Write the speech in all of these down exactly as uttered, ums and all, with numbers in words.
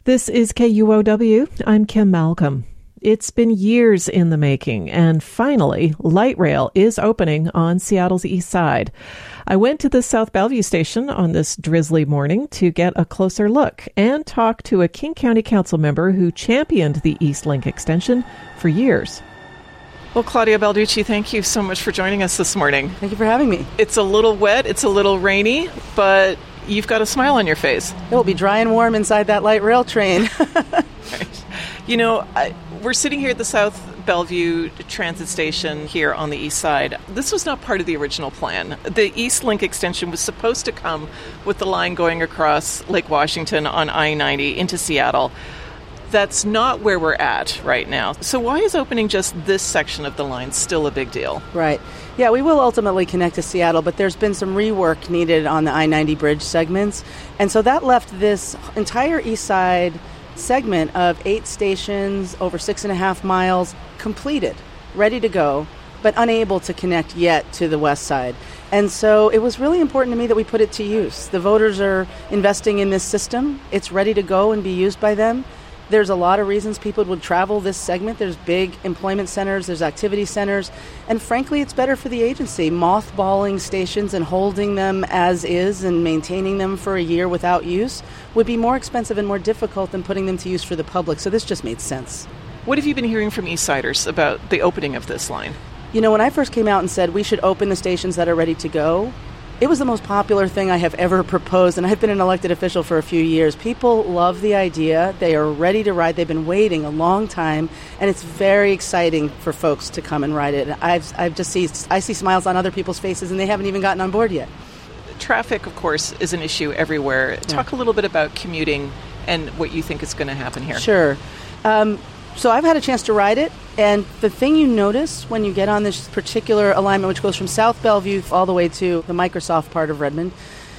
This is K U O W. I'm Kim Malcolm. It's been years in the making, and finally, light rail is opening on Seattle's east side. I went to the South Bellevue station on this drizzly morning to get a closer look and talk to a King County Council member who championed the East Link extension for years. Well, Claudia Balducci, thank you so much for joining us this morning. Thank you for having me. It's a little wet, it's a little rainy, but you've got a smile on your face. It will be dry and warm inside that light rail train. Right. You know, I, we're sitting here at the South Bellevue Transit Station here on the east side. This was not part of the original plan. The East Link extension was supposed to come with the line going across Lake Washington on I ninety into Seattle. That's not where we're at right now. So why is opening just this section of the line still a big deal? Right. Yeah, we will ultimately connect to Seattle, but there's been some rework needed on the I ninety bridge segments. And so that left this entire east side segment of eight stations over six and a half miles completed, ready to go, but unable to connect yet to the west side. And so it was really important to me that we put it to use. The voters are investing in this system. It's ready to go and be used by them. There's a lot of reasons people would travel this segment. There's big employment centers, there's activity centers, and frankly, it's better for the agency. Mothballing stations and holding them as is and maintaining them for a year without use would be more expensive and more difficult than putting them to use for the public, so this just made sense. What have you been hearing from Eastsiders about the opening of this line? You know, when I first came out and said we should open the stations that are ready to go, it was the most popular thing I have ever proposed, and I've been an elected official for a few years. People love the idea. They are ready to ride. They've been waiting a long time, and it's very exciting for folks to come and ride it. I've I've just see I see smiles on other people's faces, and they haven't even gotten on board yet. Traffic, of course, is an issue everywhere. Yeah. Talk a little bit about commuting and what you think is going to happen here. Sure. Um, So I've had a chance to ride it, and the thing you notice when you get on this particular alignment, which goes from South Bellevue all the way to the Microsoft part of Redmond,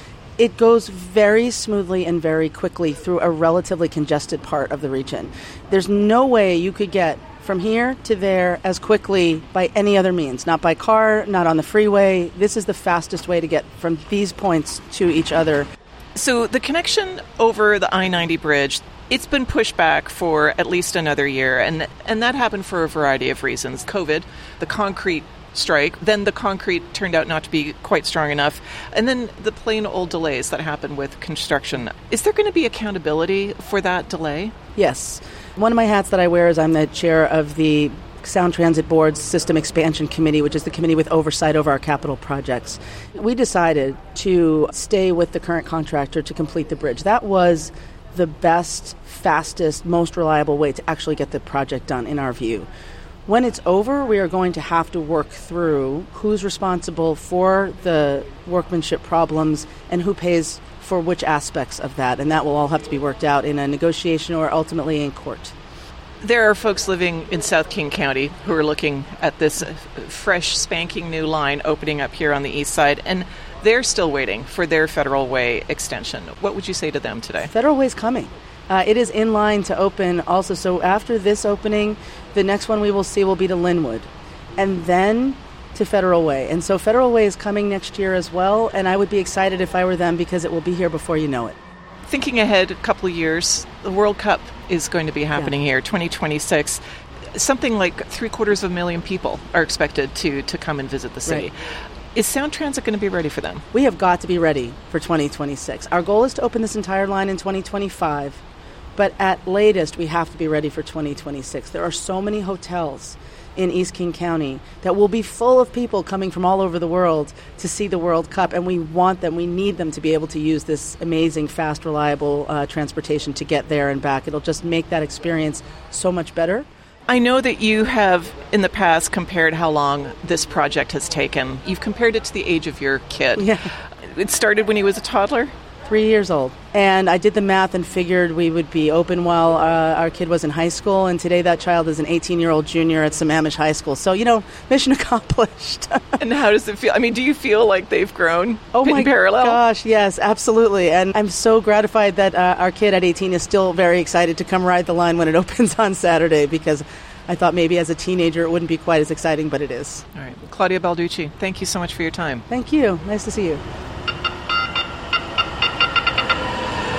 it goes very smoothly and very quickly through a relatively congested part of the region. There's no way you could get from here to there as quickly by any other means, not by car, not on the freeway. This is the fastest way to get from these points to each other. So the connection over the I ninety bridge, it's been pushed back for at least another year, and and that happened for a variety of reasons. COVID, the concrete strike, then the concrete turned out not to be quite strong enough, and then the plain old delays that happened with construction. Is there going to be accountability for that delay? Yes. One of my hats that I wear is I'm the chair of the Sound Transit Board's System Expansion Committee, which is the committee with oversight over our capital projects. We decided to stay with the current contractor to complete the bridge. That was the best, fastest, most reliable way to actually get the project done, in our view. When it's over, we are going to have to work through who's responsible for the workmanship problems and who pays for which aspects of that, and that will all have to be worked out in a negotiation or ultimately in court. There are folks living in South King County who are looking at this fresh, spanking new line opening up here on the east side, and they're still waiting for their Federal Way extension. What would you say to them today? Federal Way's coming. Uh, it is in line to open also. So after this opening, the next one we will see will be to Linwood, and then to Federal Way. And so Federal Way is coming next year as well, and I would be excited if I were them because it will be here before you know it. Thinking ahead a couple of years, the World Cup is going to be happening yeah. here, twenty twenty-six. Something like three quarters of a million people are expected to, to come and visit the city. Right. Is Sound Transit going to be ready for them? We have got to be ready for twenty twenty-six. Our goal is to open this entire line in twenty twenty-five, but at latest, we have to be ready for twenty twenty-six. There are so many hotels in East King County that will be full of people coming from all over the world to see the World Cup, and we want them, we need them to be able to use this amazing, fast, reliable uh, transportation to get there and back. It'll just make that experience so much better. I know that you have, in the past, compared how long this project has taken. You've compared it to the age of your kid. Yeah. It started when he was a toddler? Three years old. And I did the math and figured we would be open while uh, our kid was in high school. And today that child is an eighteen-year-old junior at Sammamish High School. So, you know, mission accomplished. And how does it feel? I mean, do you feel like they've grown oh in my parallel? Gosh, yes, absolutely. And I'm so gratified that uh, our kid at eighteen is still very excited to come ride the line when it opens on Saturday, because I thought maybe as a teenager it wouldn't be quite as exciting, but it is. All right. Claudia Balducci, thank you so much for your time. Thank you. Nice to see you.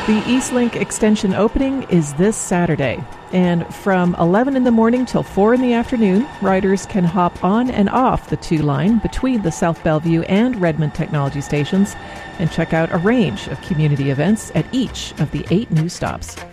The Eastlink extension opening is this Saturday, and from eleven in the morning till four in the afternoon, riders can hop on and off the two line between the South Bellevue and Redmond Technology stations and check out a range of community events at each of the eight new stops.